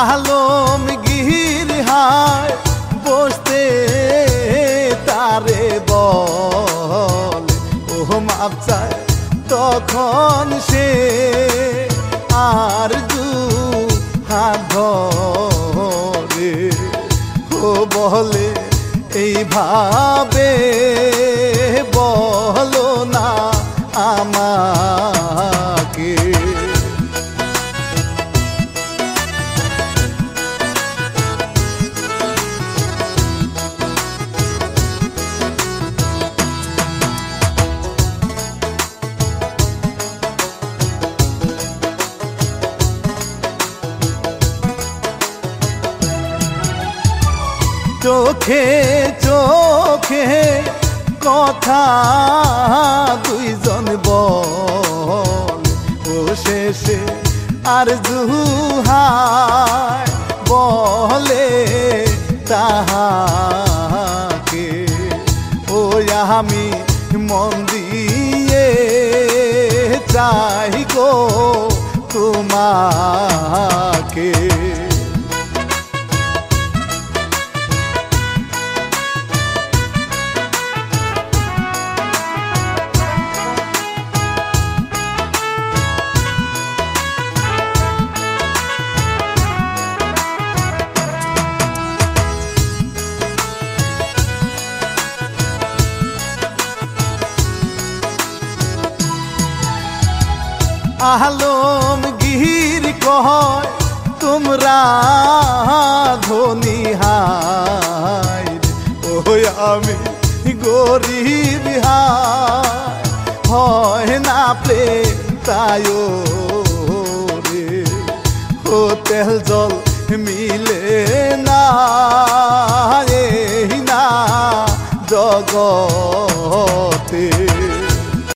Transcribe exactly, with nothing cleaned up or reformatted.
আলমগীর হায় বসতে তারে বলে ও মাপ চায় তখন সে আর দু হাত ধরে ও বলে এইভাবে বলো না আমাকে। চোখে চোখে কথা দুইজন বলে ও শেষে আর জুহায় বলে তাহাকে ও আমি মন দিয়ে চাই গো তোমাকে। আলমগীর কয় তোমরা ধনী হায় ওই আমি গরিব হায় হয় না প্রেম তাই রে ও তেল জল মিলে না এই না জগতে।